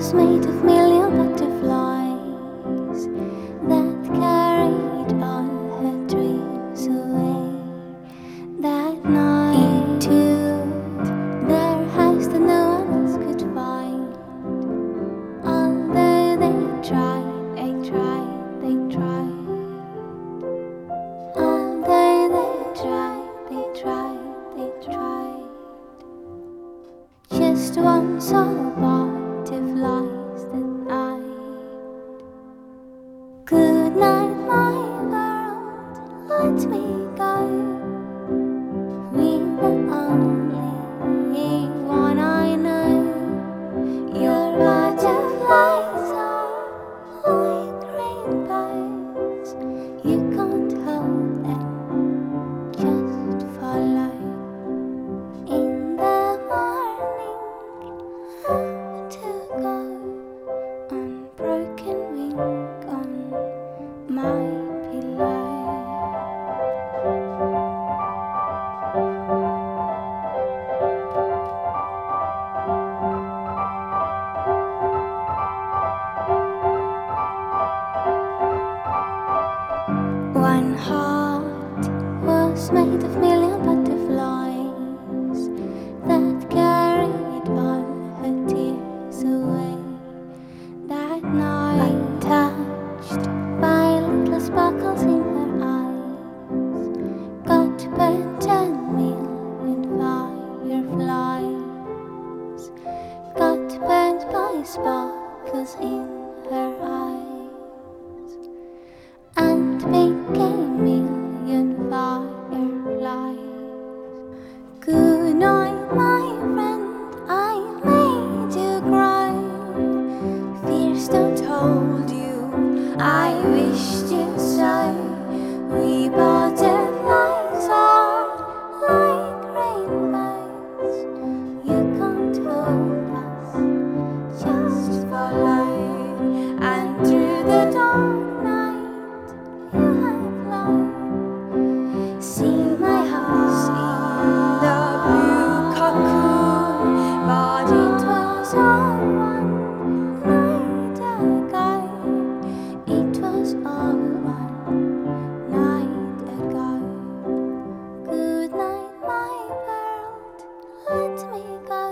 was made of million butterflies that carried all her dreams away. That night into their house that no one else could find. Although they tried, they tried, they tried. Although they tried, they tried, they tried. Just one saw butterflies that night. Good night, my world, let me go. With the only one I know. Your butterflies are like rainbows. You can't hold them, just follow. In the morning, to go on broken wing on my pillow. One heart was made of million butterflies that carried all her tears away. That night, touched by little sparkles in her eyes, got burnt 10,000,000 fireflies, got burnt by sparkles in her eyes, and became million fireflies. Good night, my friend, I made you cry. Fears don't hold you, I wished you so. We butterflies are like rainbows. You can't hold us, just follow. And through the dark night you have flown. See my house in the blue cocoon, but it was all one night ago. It was all one night ago. Good night, my world, let me go.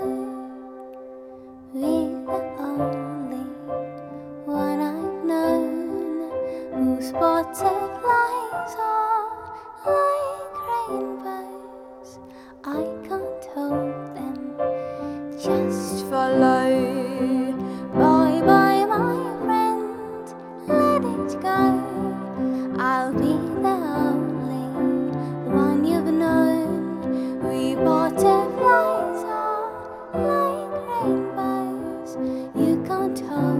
With the only one I've known, whose butterflies are like rainbows. I can't hold them, just follow. Bye bye, my friend, let it go. I'll be the only one you've known. We butterflies are like rainbows. You can't hold